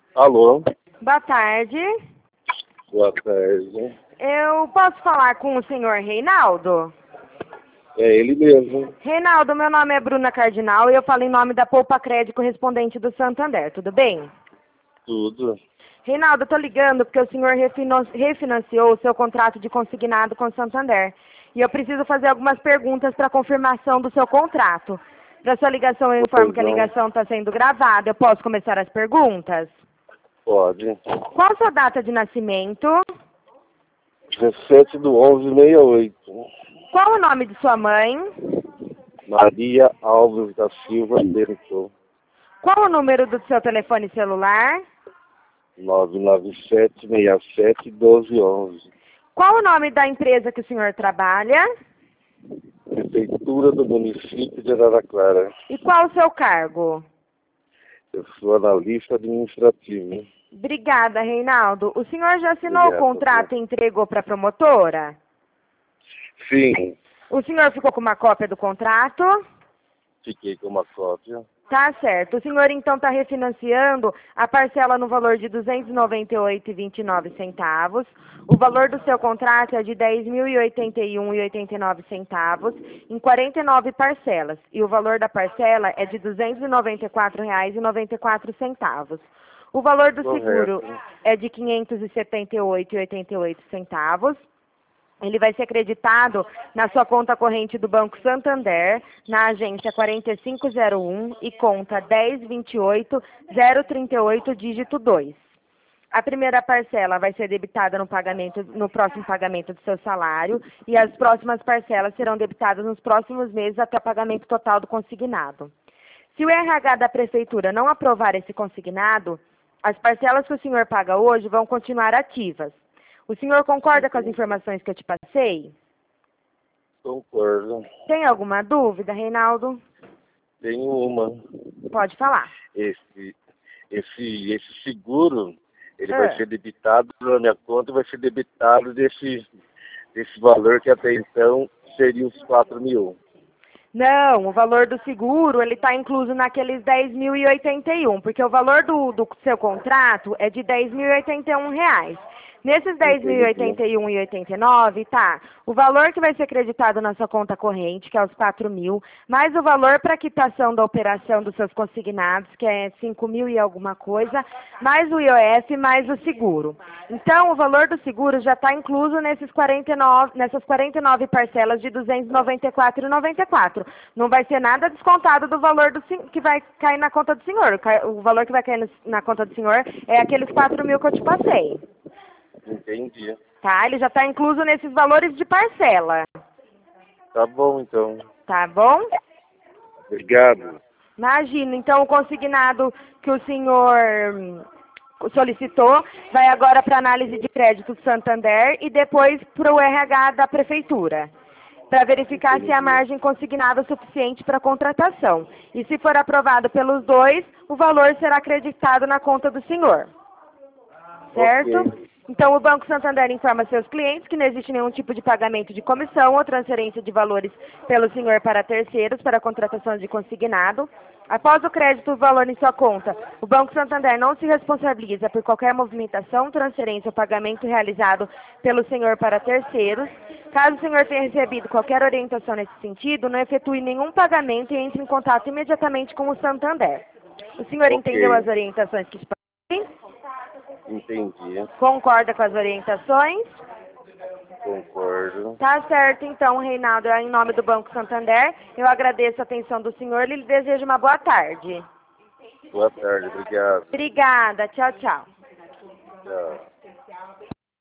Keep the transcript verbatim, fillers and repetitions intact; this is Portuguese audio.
Alô? Boa tarde. Boa tarde. Eu posso falar com o senhor Reinaldo? É ele mesmo. Reinaldo, meu nome é Bruna Cardinal e eu falo em nome da Poupa Crédito correspondente do Santander, tudo bem? Tudo. Reinaldo, eu tô ligando porque o senhor refino- refinanciou o seu contrato de consignado com o Santander. E eu preciso fazer algumas perguntas para confirmação do seu contrato. Para sua ligação, eu informo Pois que a não. ligação está sendo gravada. Eu posso começar as perguntas? Pode. Qual a sua data de nascimento? dezessete do onze sessenta e oito. Qual o nome de sua mãe? Maria Alves da Silva Bento. Qual o número do seu telefone celular? nove nove sete seis sete um dois um um. Qual o nome da empresa que o senhor trabalha? Prefeitura do município de Araraquara. E qual o seu cargo? Eu sou analista administrativo. Obrigada, Reinaldo. O senhor já assinou Obrigado, o contrato e entregou para a promotora? Sim, O senhor ficou com uma cópia do contrato? fiquei com uma cópia. Tá certo. O senhor, então, está refinanciando a parcela no valor de duzentos e noventa e oito reais e vinte e nove centavos. O valor do seu contrato é de dez mil e oitenta e um reais e oitenta e nove centavos, em quarenta e nove parcelas. E o valor da parcela é de duzentos e noventa e quatro reais e noventa e quatro centavos. O valor do seguro Correto. é de quinhentos e setenta e oito reais e oitenta e oito centavos. Ele vai ser acreditado na sua conta corrente do Banco Santander, na agência quatro cinco zero um e conta dez vinte e oito zero trinta e oito, dígito dois. A primeira parcela vai ser debitada no, pagamento, no próximo pagamento do seu salário e as próximas parcelas serão debitadas nos próximos meses até o pagamento total do consignado. Se o R H da Prefeitura não aprovar esse consignado, as parcelas que o senhor paga hoje vão continuar ativas. O senhor concorda com as informações que eu te passei? Concordo. Tem alguma dúvida, Reinaldo? Tenho uma. Pode falar. Esse, esse, esse seguro, ele Ah. vai ser debitado na minha conta, vai ser debitado desse, desse valor que até então seria os quatro mil. Não, o valor do seguro, ele está incluso naqueles dez mil e oitenta e um, porque o valor do, do seu contrato é de dez mil e oitenta e um reais. Nesses dez mil e oitenta e um reais e oitenta e nove, tá, o valor que vai ser creditado na sua conta corrente, que é os quatro mil, mais o valor para quitação da operação dos seus consignados, que é cinco mil e alguma coisa, mais o I O F, mais o seguro. Então, o valor do seguro já está incluso nesses quarenta e nove, nessas quarenta e nove parcelas de duzentos e noventa e quatro reais e noventa e quatro. Não vai ser nada descontado do valor do, que vai cair na conta do senhor. O valor que vai cair na conta do senhor é aqueles quatro mil que eu te passei. Entendi. Tá? Ele já está incluso nesses valores de parcela. Tá bom, então. Tá bom? Obrigado. Imagino. Então, o consignado que o senhor hum, solicitou vai agora para análise de crédito do Santander e depois para o R H da Prefeitura, para verificar Entendi. se a margem consignada é suficiente para a contratação. E se for aprovado pelos dois, o valor será acreditado na conta do senhor. Certo? Ok. Então, o Banco Santander informa seus clientes que não existe nenhum tipo de pagamento de comissão ou transferência de valores pelo senhor para terceiros para a contratação de consignado. Após o crédito do valor em sua conta, o Banco Santander não se responsabiliza por qualquer movimentação, transferência ou pagamento realizado pelo senhor para terceiros. Caso o senhor tenha recebido qualquer orientação nesse sentido, não efetue nenhum pagamento e entre em contato imediatamente com o Santander. O senhor Ok. entendeu as orientações que te passei? Entendi. Concorda com as orientações? Concordo. Tá certo, então, Reinaldo. Em nome do Banco Santander, eu agradeço a atenção do senhor e lhe desejo uma boa tarde. Boa tarde, obrigado. Obrigada. Tchau, tchau. Tchau.